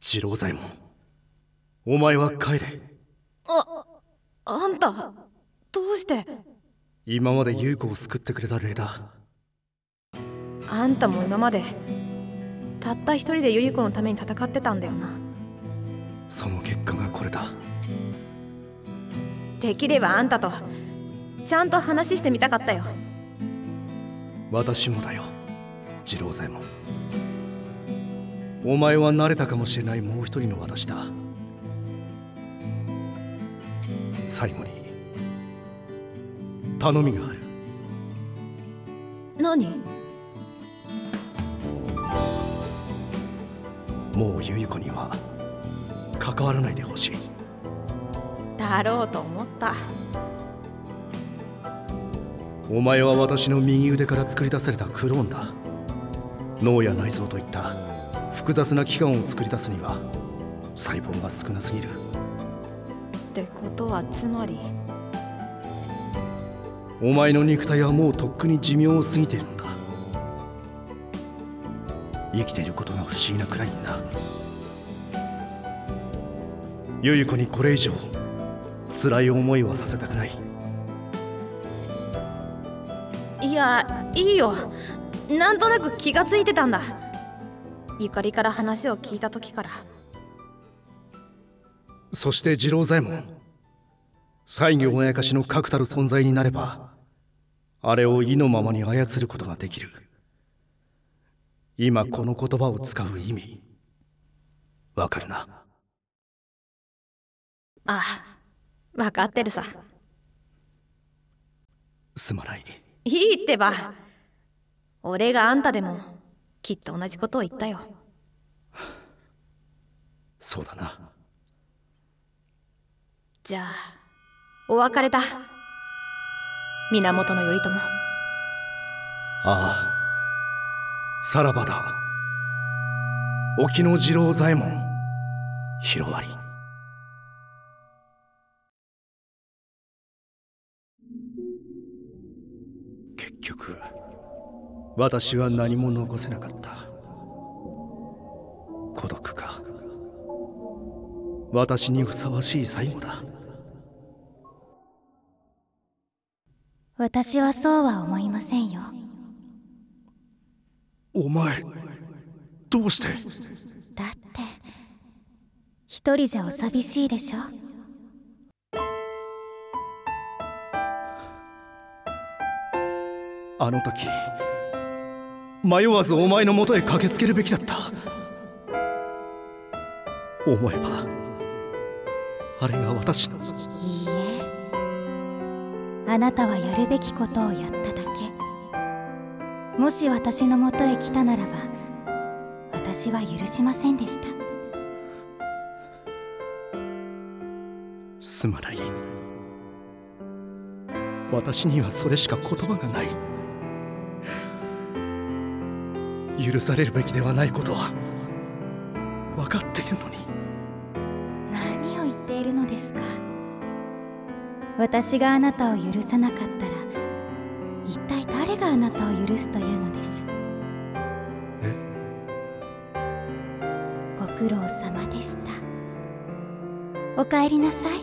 次郎左衛門、お前は帰れ。 あんたどうして。 今まで優子を救ってくれた礼だ。 あんたも今までたった一人でゆい子のために戦ってたんだよな。 その結果がこれだ。 できればあんたとちゃんと話してみたかったよ。 私もだよ、次郎左衛門。お前は慣れたかもしれないもう一人の私だ。最後に頼みがある。 何？ もうゆい子には関わらないでほしい。 だろうと思った。 お前は私の右腕から作り出されたクローンだ。脳や内臓といった複雑な器官を作り出すには細胞が少なすぎる。 ってことはつまりお前の肉体はもうとっくに寿命を過ぎているんだ。生きていることが不思議なくらいにな。ゆい子にこれ以上辛い思いはさせたくない。 いや、いいよ。なんとなく気がついてたんだ。ゆかりから話を聞いた時から。 そして次郎左衛門、西行あやかしの確たる存在になれば、あれを意のままに操ることができる。今この言葉を使う意味、わかるな？ ああ、わかってるさ。 すまない。 いいってば。俺があんたでもきっと同じことを言ったよ。 そうだな。 じゃあお別れだ、源頼朝。 ああ、さらばだ。沖野次郎左衛門広割。結局私は何も残せなかった。孤独か。私にふさわしい最後だ。 私はそうは思いませんよ。 お前どうして？ だって一人じゃお寂しいでしょ。 あの時迷わずお前のもとへ駆けつけるべきだった。思えばあれが私の。 いいえ、あなたはやるべきことをやっただけ。もし私のもとへ来たならば、私は許しませんでした。 すまない。私にはそれしか言葉がない。許されるべきではないことは分かっているのに。 何を言っているのですか。私があなたを許さなかったら、一体誰があなたを許すというのです。ご苦労様でした。お帰りなさい。